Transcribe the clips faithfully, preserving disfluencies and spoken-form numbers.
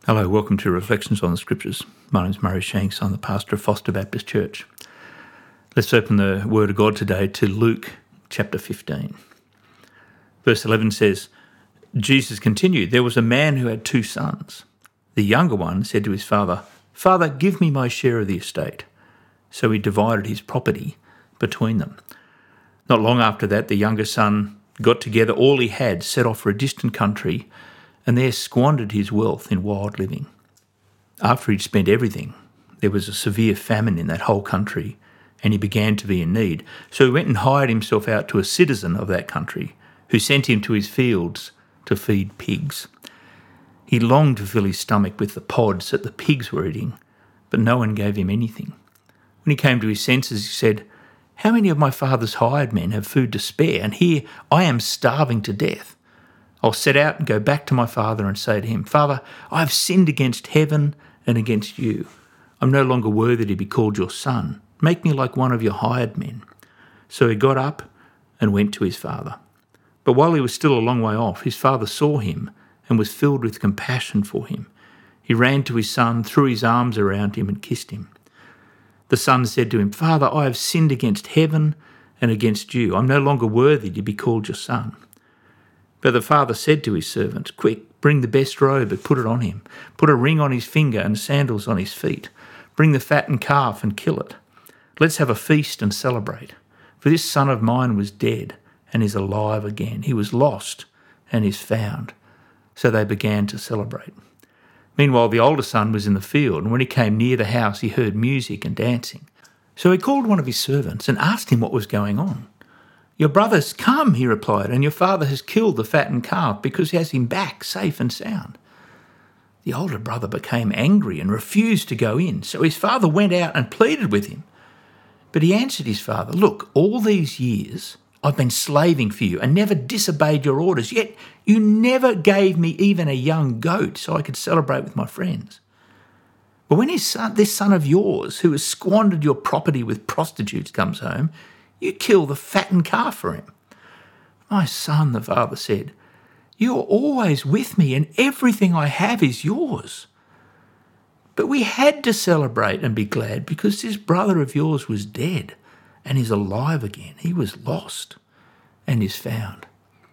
Hello, welcome to Reflections on the Scriptures. My name is Murray Shanks. I'm the pastor of Foster Baptist Church. Let's open the Word of God today to Luke chapter fifteen. Verse eleven says, Jesus continued, "There was a man who had two sons. The younger one said to his father, 'Father, give me my share of the estate.' So he divided his property between them. Not long after that, the younger son got together all he had, set off for a distant country, and there squandered his wealth in wild living. After he'd spent everything, there was a severe famine in that whole country, and he began to be in need. So he went and hired himself out to a citizen of that country, who sent him to his fields to feed pigs. He longed to fill his stomach with the pods that the pigs were eating, but no one gave him anything. When he came to his senses, he said, 'How many of my father's hired men have food to spare, and here I am starving to death? I'll set out and go back to my father and say to him, Father, I have sinned against heaven and against you. I'm no longer worthy to be called your son. Make me like one of your hired men.' So he got up and went to his father. But while he was still a long way off, his father saw him and was filled with compassion for him. He ran to his son, threw his arms around him and kissed him. The son said to him, 'Father, I have sinned against heaven and against you. I'm no longer worthy to be called your son.' But the father said to his servants, 'Quick, bring the best robe and put it on him. Put a ring on his finger and sandals on his feet. Bring the fattened calf and kill it. Let's have a feast and celebrate. For this son of mine was dead and is alive again. He was lost and is found.' So they began to celebrate. Meanwhile, the older son was in the field, and when he came near the house, he heard music and dancing. So he called one of his servants and asked him what was going on. 'Your brother's come,' he replied, 'and your father has killed the fattened calf because he has him back safe and sound.' The older brother became angry and refused to go in. So his father went out and pleaded with him. But he answered his father, 'Look, all these years I've been slaving for you and never disobeyed your orders, yet you never gave me even a young goat so I could celebrate with my friends. But when his son, this son of yours, who has squandered your property with prostitutes, comes home, you kill the fattened calf for him.' 'My son,' the father said, 'you are always with me and everything I have is yours. But we had to celebrate and be glad because this brother of yours was dead and is alive again. He was lost and is found.'"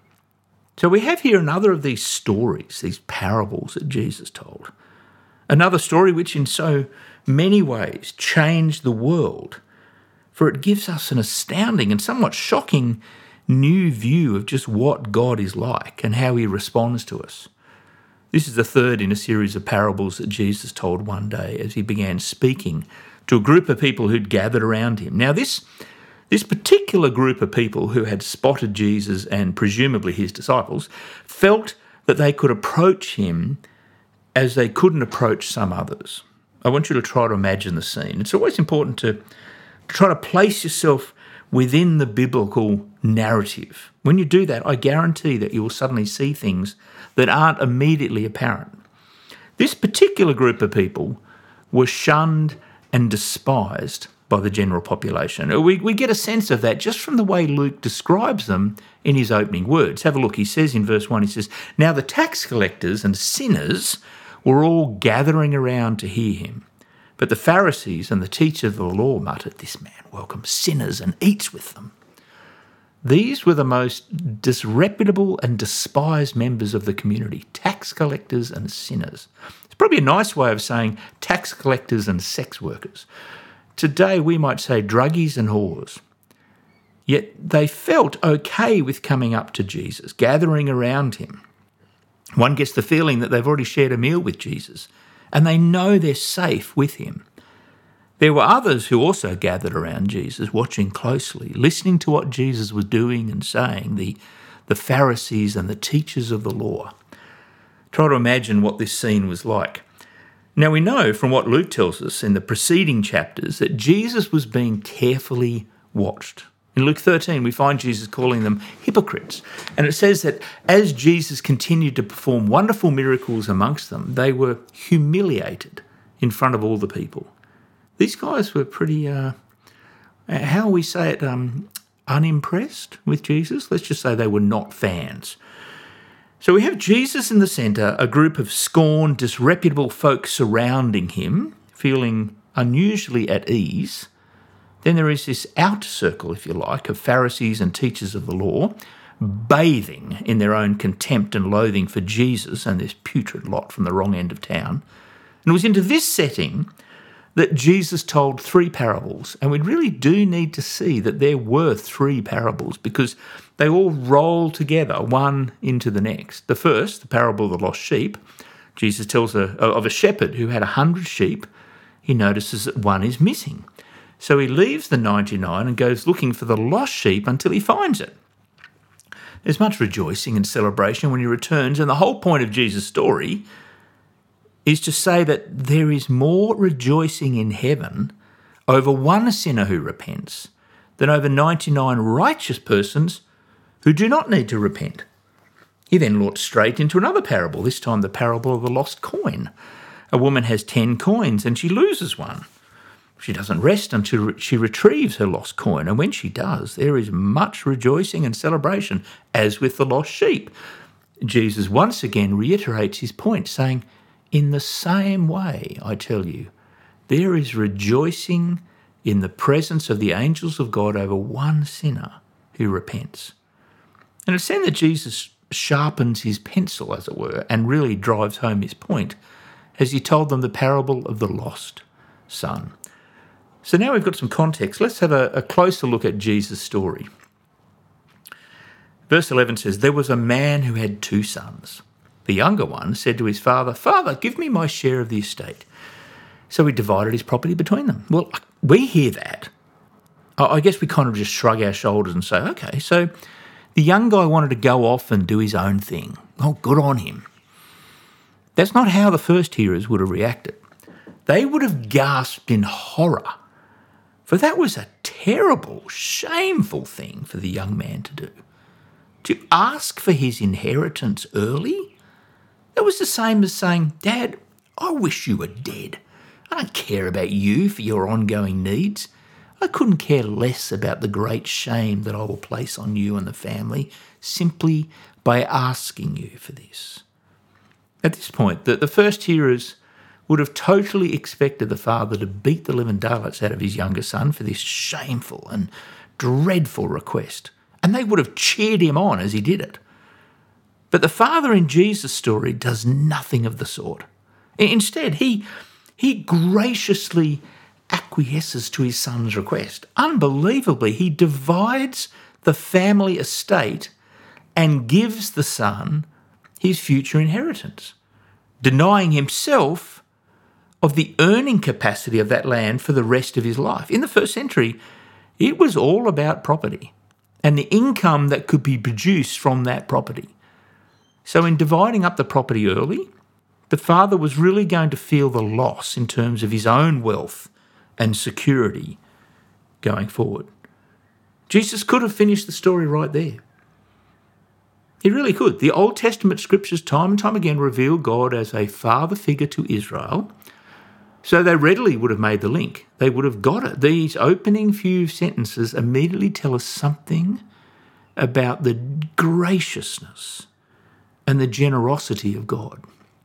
So we have here another of these stories, these parables that Jesus told. Another story which in so many ways changed the world, for it gives us an astounding and somewhat shocking new view of just what God is like and how he responds to us. This is the third in a series of parables that Jesus told one day as he began speaking to a group of people who'd gathered around him. Now, this, this particular group of people who had spotted Jesus and presumably his disciples felt that they could approach him as they couldn't approach some others. I want you to try to imagine the scene. It's always important to try to place yourself within the biblical narrative. When you do that, I guarantee that you will suddenly see things that aren't immediately apparent. This particular group of people were shunned and despised by the general population. We, we get a sense of that just from the way Luke describes them in his opening words. Have a look. He says in verse one, he says, "Now the tax collectors and sinners were all gathering around to hear him. But the Pharisees and the teachers of the law muttered, 'This man welcomes sinners and eats with them.' These were the most disreputable and despised members of the community, tax collectors and sinners. It's probably a nice way of saying tax collectors and sex workers. Today we might say druggies and whores. Yet they felt okay with coming up to Jesus, gathering around him. One gets the feeling that they've already shared a meal with Jesus, and they know they're safe with him. There were others who also gathered around Jesus, watching closely, listening to what Jesus was doing and saying, the, the Pharisees and the teachers of the law. Try to imagine what this scene was like. Now we know from what Luke tells us in the preceding chapters that Jesus was being carefully watched. In Luke thirteen, we find Jesus calling them hypocrites. And it says that as Jesus continued to perform wonderful miracles amongst them, they were humiliated in front of all the people. These guys were pretty, uh, how will we say it, um, unimpressed with Jesus. Let's just say they were not fans. So we have Jesus in the centre, a group of scorned, disreputable folk surrounding him, feeling unusually at ease. Then there is this outer circle, if you like, of Pharisees and teachers of the law, bathing in their own contempt and loathing for Jesus and this putrid lot from the wrong end of town. And it was into this setting that Jesus told three parables. And we really do need to see that there were three parables because they all roll together, one into the next. The first, the parable of the lost sheep, Jesus tells a, of a shepherd who had a hundred sheep. He notices that one is missing. So he leaves the ninety-nine and goes looking for the lost sheep until he finds it. There's much rejoicing and celebration when he returns, and the whole point of Jesus' story is to say that there is more rejoicing in heaven over one sinner who repents than over ninety-nine righteous persons who do not need to repent. He then launched straight into another parable, this time the parable of the lost coin. A woman has ten coins and she loses one. She doesn't rest until she retrieves her lost coin, and when she does, there is much rejoicing and celebration, as with the lost sheep. Jesus once again reiterates his point, saying, in the same way, I tell you, there is rejoicing in the presence of the angels of God over one sinner who repents. And it's then that Jesus sharpens his pencil, as it were, and really drives home his point, as he told them the parable of the lost son. So now we've got some context. Let's have a, a closer look at Jesus' story. Verse eleven says, there was a man who had two sons. The younger one said to his father, Father, give me my share of the estate. So he divided his property between them. Well, we hear that. I guess we kind of just shrug our shoulders and say, okay, so the young guy wanted to go off and do his own thing. Oh, good on him. That's not how the first hearers would have reacted. They would have gasped in horror, for that was a terrible, shameful thing for the young man to do. To ask for his inheritance early? That was the same as saying, Dad, I wish you were dead. I don't care about you for your ongoing needs. I couldn't care less about the great shame that I will place on you and the family simply by asking you for this. At this point, the, the first hearers would have totally expected the father to beat the living daylights out of his younger son for this shameful and dreadful request, and they would have cheered him on as he did it. But the father in Jesus' story does nothing of the sort. Instead, he, he graciously acquiesces to his son's request. Unbelievably, he divides the family estate and gives the son his future inheritance, denying himself of the earning capacity of that land for the rest of his life. In the first century, it was all about property and the income that could be produced from that property. So in dividing up the property early, the father was really going to feel the loss in terms of his own wealth and security going forward. Jesus could have finished the story right there. He really could. The Old Testament scriptures time and time again reveal God as a father figure to Israel, so they readily would have made the link. They would have got it. These opening few sentences immediately tell us something about the graciousness and the generosity of God.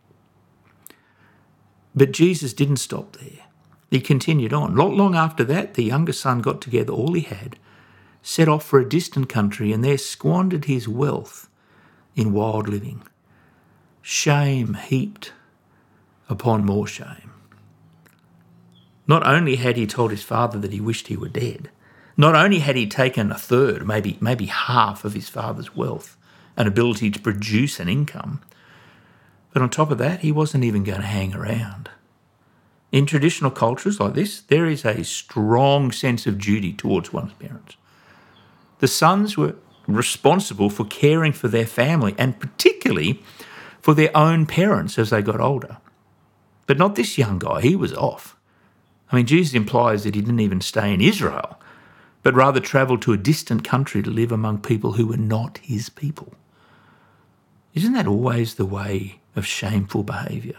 But Jesus didn't stop there. He continued on. Not long after that, the younger son got together all he had, set off for a distant country, and there squandered his wealth in wild living. Shame heaped upon more shame. Not only had he told his father that he wished he were dead, not only had he taken a third, maybe, maybe half of his father's wealth and ability to produce an income, but on top of that, he wasn't even going to hang around. In traditional cultures like this, there is a strong sense of duty towards one's parents. The sons were responsible for caring for their family and particularly for their own parents as they got older. But not this young guy, he was off. I mean, Jesus implies that he didn't even stay in Israel, but rather travelled to a distant country to live among people who were not his people. Isn't that always the way of shameful behaviour?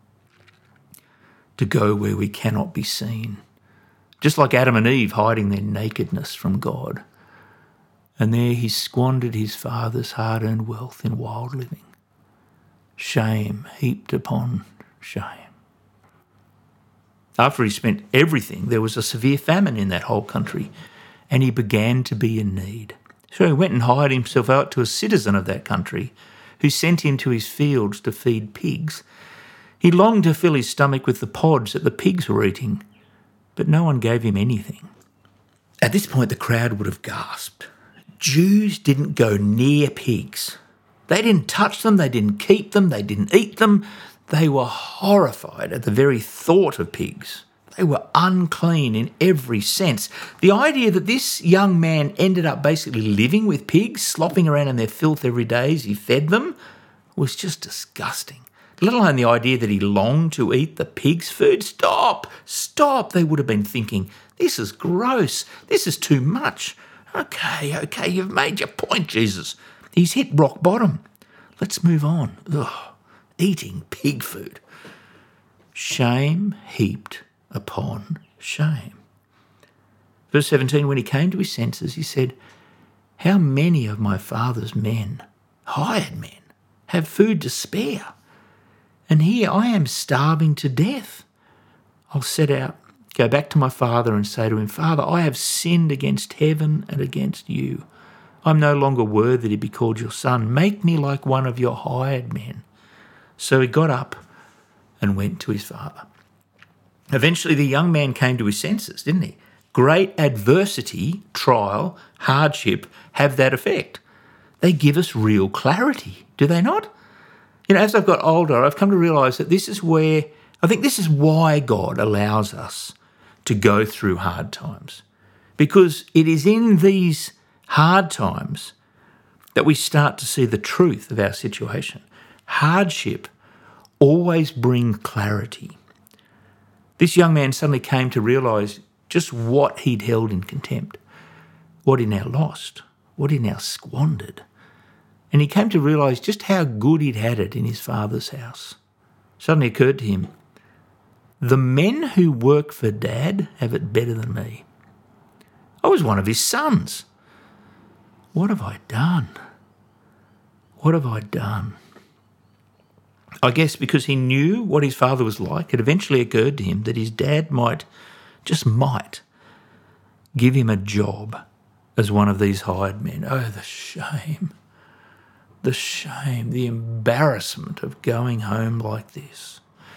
To go where we cannot be seen, just like Adam and Eve hiding their nakedness from God. And there he squandered his father's hard-earned wealth in wild living. shame heaped upon shame. After he spent everything, there was a severe famine in that whole country, and he began to be in need. So he went and hired himself out to a citizen of that country, who sent him to his fields to feed pigs. He longed to fill his stomach with the pods that the pigs were eating, but no one gave him anything. At this point, the crowd would have gasped. Jews didn't go near pigs. They didn't touch them, they didn't keep them, they didn't eat them. They were horrified at the very thought of pigs. They were unclean in every sense. The idea that this young man ended up basically living with pigs, slopping around in their filth every day as he fed them, was just disgusting. Let alone the idea that he longed to eat the pig's food. Stop, stop, they would have been thinking. This is gross. This is too much. Okay, okay, you've made your point, Jesus. He's hit rock bottom. Let's move on. Ugh, eating pig food. Shame heaped upon shame. Verse seventeen, when he came to his senses, he said, how many of my father's men, hired men, have food to spare? And here I am starving to death. I'll set out, go back to my father and say to him, Father, I have sinned against heaven and against you. I'm no longer worthy to be called your son. Make me like one of your hired men. So he got up and went to his father. Eventually the young man came to his senses, didn't he? Great adversity, trial, hardship have that effect. They give us real clarity, do they not? You know, as I've got older, I've come to realise that this is where, I think this is why God allows us to go through hard times. Because it is in these hard times that we start to see the truth of our situation. Hardship always brings clarity. This young man suddenly came to realise just what he'd held in contempt, what he now lost, what he now squandered. And he came to realise just how good he'd had it in his father's house. Suddenly occurred to him, the men who work for Dad have it better than me. I was one of his sons. What have I done? What have I done? I guess because he knew what his father was like, it eventually occurred to him that his dad might, just might, give him a job as one of these hired men. Oh, the shame, the shame, the embarrassment of going home like this.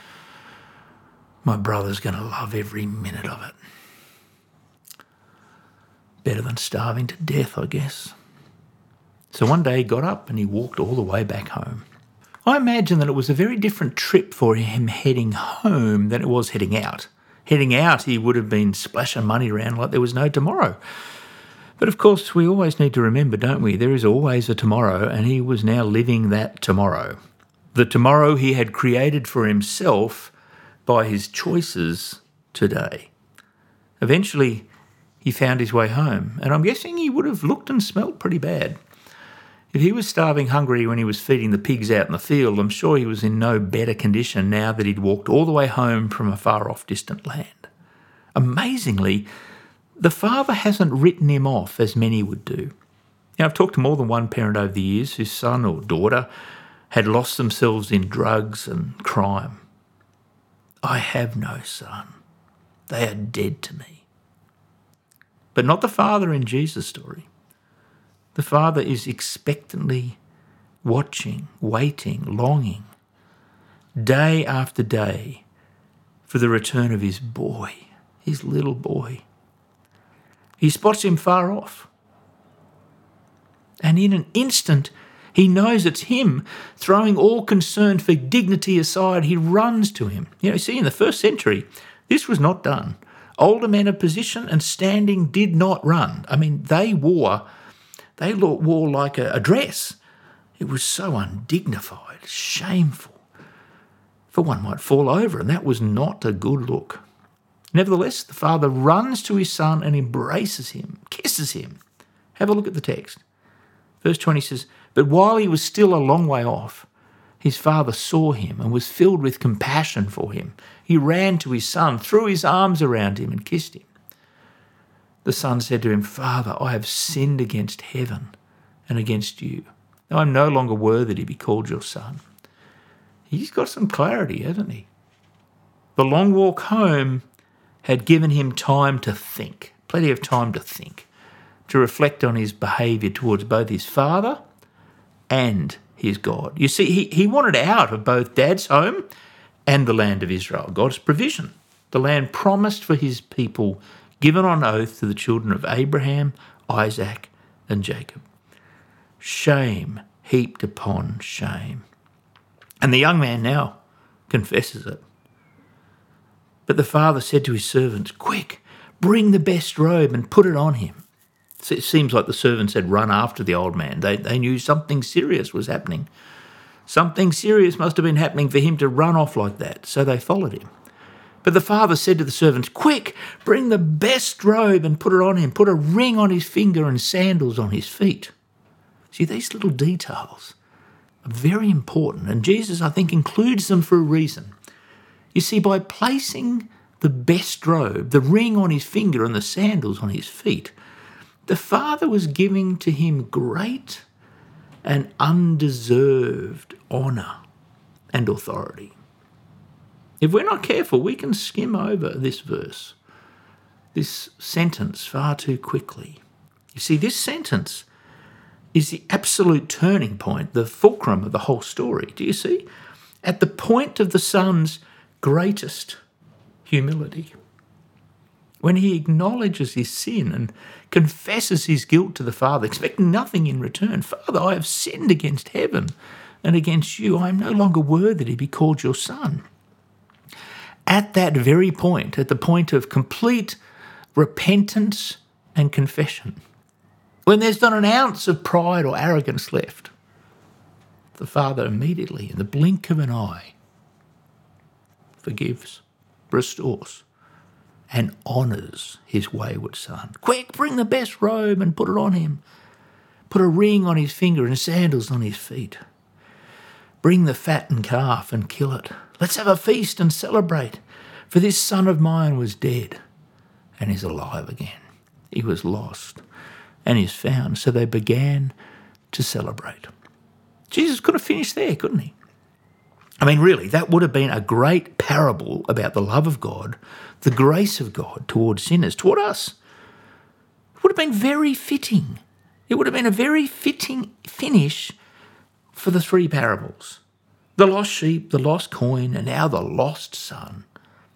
My brother's going to love every minute of it. Better than starving to death, I guess. So one day he got up and he walked all the way back home. I imagine that it was a very different trip for him heading home than it was heading out. Heading out, he would have been splashing money around like there was no tomorrow. But of course, we always need to remember, don't we? There is always a tomorrow, and he was now living that tomorrow. The tomorrow he had created for himself by his choices today. Eventually, he found his way home, and I'm guessing he would have looked and smelled pretty bad. If he was starving hungry when he was feeding the pigs out in the field, I'm sure he was in no better condition now that he'd walked all the way home from a far-off distant land. Amazingly, the father hasn't written him off as many would do. Now, I've talked to more than one parent over the years whose son or daughter had lost themselves in drugs and crime. I have no son. They are dead to me. But not the father in Jesus' story. The father is expectantly watching, waiting, longing, day after day, for the return of his boy, his little boy. He spots him far off. And in an instant, he knows it's him. Throwing all concern for dignity aside, he runs to him. You know, see, in the first century, this was not done. Older men of position and standing did not run. I mean, they wore... They wore like a, a dress. It was so undignified, shameful. For one might fall over, and that was not a good look. Nevertheless, the father runs to his son and embraces him, kisses him. Have a look at the text. Verse twenty says, but while he was still a long way off, his father saw him and was filled with compassion for him. He ran to his son, threw his arms around him and kissed him. The son said to him, Father, I have sinned against heaven and against you. Now I am no longer worthy to be called your son. he's got some clarity, hasn't he? The long walk home had given him time to think, plenty of time to think, to reflect on his behaviour towards both his father and his God. You see, he, he wanted out of both Dad's home and the land of Israel, God's provision, the land promised for his people, given on oath to the children of Abraham, Isaac and Jacob. Shame heaped upon shame. And the young man now confesses it. But the father said to his servants, "Quick, bring the best robe and put it on him." So it seems like the servants had run after the old man. They, they knew something serious was happening. Something serious must have been happening for him to run off like that, so they followed him. But the father said to the servants, "Quick, bring the best robe and put it on him. Put a ring on his finger and sandals on his feet." See, these little details are very important, and Jesus, I think, includes them for a reason. You see, by placing the best robe, the ring on his finger and the sandals on his feet, the Father was giving to him great and undeserved honour and authority. If we're not careful, we can skim over this verse, this sentence, far too quickly. You see, this sentence is the absolute turning point, the fulcrum of the whole story. Do you see? At the point of the son's greatest humility, when he acknowledges his sin and confesses his guilt to the Father, expecting nothing in return. "Father, I have sinned against heaven and against you. I am no longer worthy to be called your son." At that very point, at the point of complete repentance and confession, when there's not an ounce of pride or arrogance left, the Father immediately, in the blink of an eye, forgives, restores, and honours his wayward son. "Quick, bring the best robe and put it on him. Put a ring on his finger and sandals on his feet. Bring the fattened calf and kill it. Let's have a feast and celebrate. For this son of mine was dead and is alive again. He was lost and is found." So they began to celebrate. Jesus could have finished there, couldn't he? I mean, really, that would have been a great parable about the love of God, the grace of God towards sinners, toward us. It would have been very fitting. It would have been a very fitting finish for the three parables. The lost sheep, the lost coin, and now the lost son.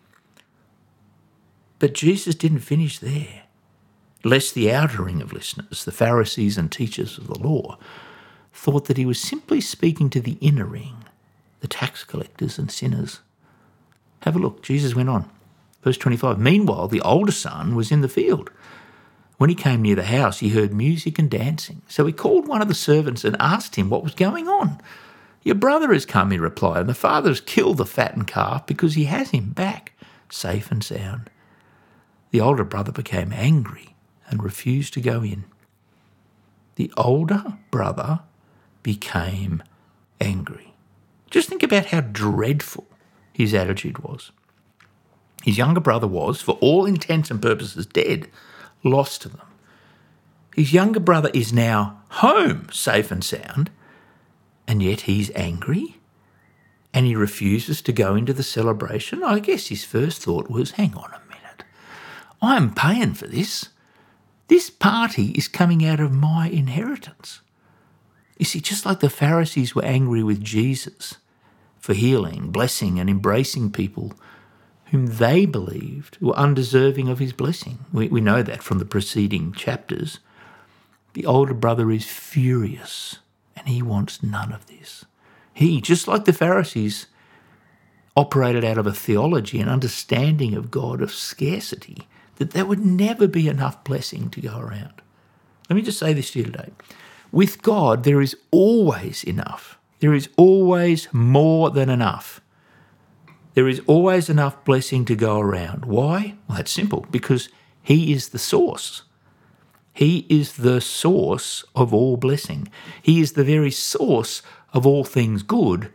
But Jesus didn't finish there, lest the outer ring of listeners, the Pharisees and teachers of the law, thought that he was simply speaking to the inner ring, the tax collectors and sinners. Have a look. Jesus went on. Verse twenty-five, "Meanwhile, the older son was in the field. When he came near the house, he heard music and dancing. So he called one of the servants and asked him what was going on. 'Your brother has come,' he replied, 'and the father has killed the fattened calf because he has him back, safe and sound.' The older brother became angry and refused to go in." The older brother became angry. Just think about how dreadful his attitude was. His younger brother was, for all intents and purposes, dead, lost to them. His younger brother is now home, safe and sound, and yet he's angry and he refuses to go into the celebration. I guess his first thought was, hang on a minute, I'm paying for this. This party is coming out of my inheritance. You see, just like the Pharisees were angry with Jesus for healing, blessing and embracing people whom they believed were undeserving of his blessing. We, we know that from the preceding chapters. The older brother is furious and he wants none of this. He, just like the Pharisees, operated out of a theology and understanding of God of scarcity, that there would never be enough blessing to go around. Let me just say this to you today. With God, there is always enough. There is always more than enough. There is always enough blessing to go around. Why? Well, that's simple, because he is the source. He is the source of all blessing. He is the very source of all things good,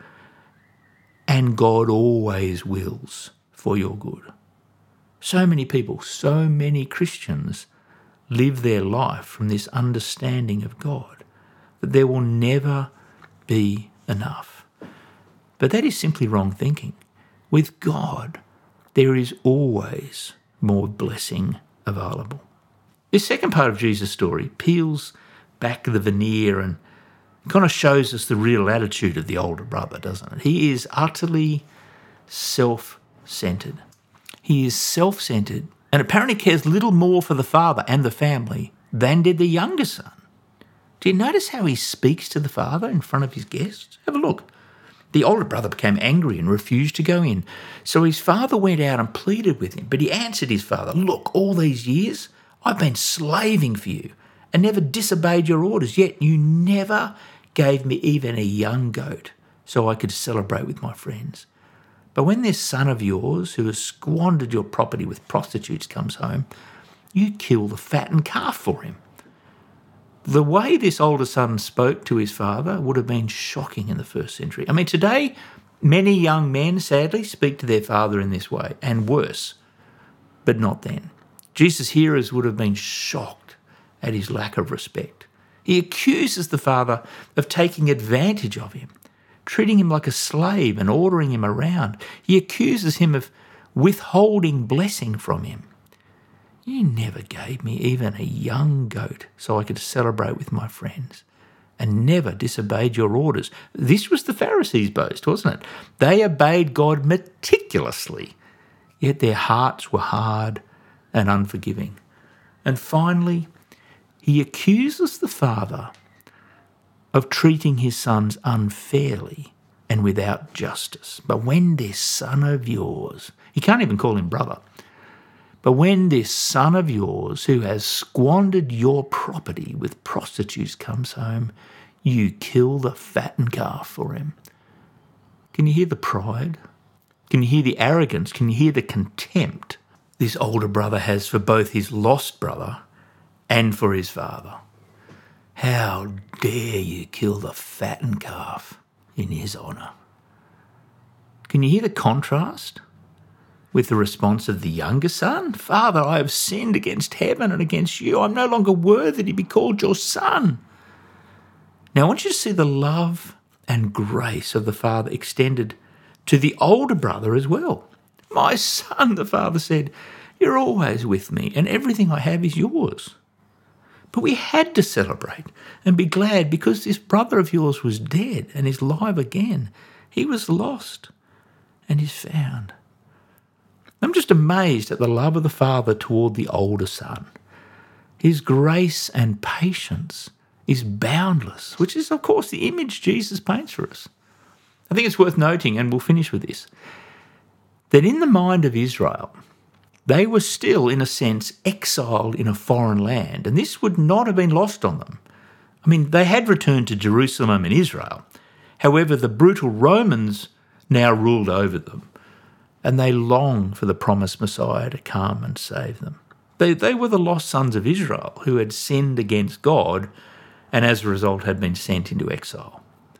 and God always wills for your good. So many people, so many Christians live their life from this understanding of God, that there will never be enough. But that is simply wrong thinking. With God, there is always more blessing available. This second part of Jesus' story peels back the veneer and kind of shows us the real attitude of the older brother, doesn't it? He is utterly self-centered. He is self-centered and apparently cares little more for the father and the family than did the younger son. Do you notice how he speaks to the father in front of his guests? Have a look. The older brother became angry and refused to go in. So his father went out and pleaded with him. But he answered his father, "Look, all these years I've been slaving for you and never disobeyed your orders, yet you never gave me even a young goat so I could celebrate with my friends. But when this son of yours, who has squandered your property with prostitutes, comes home, you kill the fattened calf for him." The way this older son spoke to his father would have been shocking in the first century. I mean, today, many young men, sadly, speak to their father in this way, and worse, but not then. Jesus' hearers would have been shocked at his lack of respect. He accuses the father of taking advantage of him, treating him like a slave and ordering him around. He accuses him of withholding blessing from him. "You never gave me even a young goat so I could celebrate with my friends, and never disobeyed your orders." This was the Pharisees' boast, wasn't it? They obeyed God meticulously, yet their hearts were hard and unforgiving. And finally, he accuses the father of treating his sons unfairly and without justice. "But when this son of yours," he can't even call him brother, "but when this son of yours who has squandered your property with prostitutes comes home, you kill the fattened calf for him." Can you hear the pride? Can you hear the arrogance? Can you hear the contempt this older brother has for both his lost brother and for his father? How dare you kill the fattened calf in his honour? Can you hear the contrast with the response of the younger son? "Father, I have sinned against heaven and against you. I'm no longer worthy to be called your son." Now I want you to see the love and grace of the father extended to the older brother as well. "My son," the father said, "you're always with me and everything I have is yours. But we had to celebrate and be glad because this brother of yours was dead and is alive again. He was lost and is found." I'm just amazed at the love of the father toward the older son. His grace and patience is boundless, which is, of course, the image Jesus paints for us. I think it's worth noting, and we'll finish with this, that in the mind of Israel, they were still, in a sense, exiled in a foreign land, and this would not have been lost on them. I mean, they had returned to Jerusalem and Israel. However, the brutal Romans now ruled over them, and they longed for the promised Messiah to come and save them. They, they were the lost sons of Israel who had sinned against God and as a result had been sent into exile.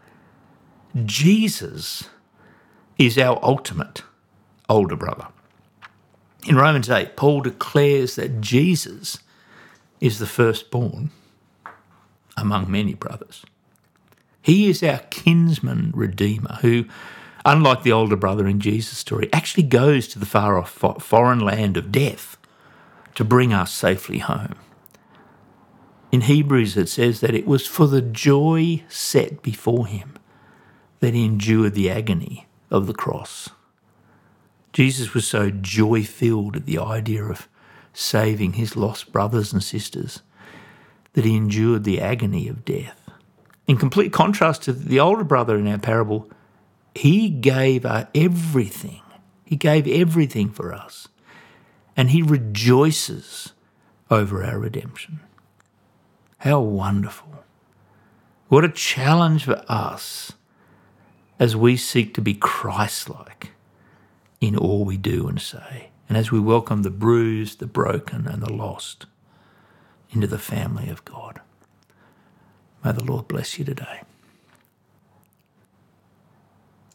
Jesus is our ultimate older brother. In Romans eight, Paul declares that Jesus is the firstborn among many brothers. He is our kinsman redeemer who, unlike the older brother in Jesus' story, actually goes to the far-off foreign land of death to bring us safely home. In Hebrews it says that it was for the joy set before him that he endured the agony of the cross. Jesus was so joy-filled at the idea of saving his lost brothers and sisters that he endured the agony of death. In complete contrast to the older brother in our parable, he gave uh, everything. He gave everything for us. And he rejoices over our redemption. How wonderful. What a challenge for us as we seek to be Christ-like in all we do and say, and as we welcome the bruised, the broken, and the lost into the family of God. May the Lord bless you today.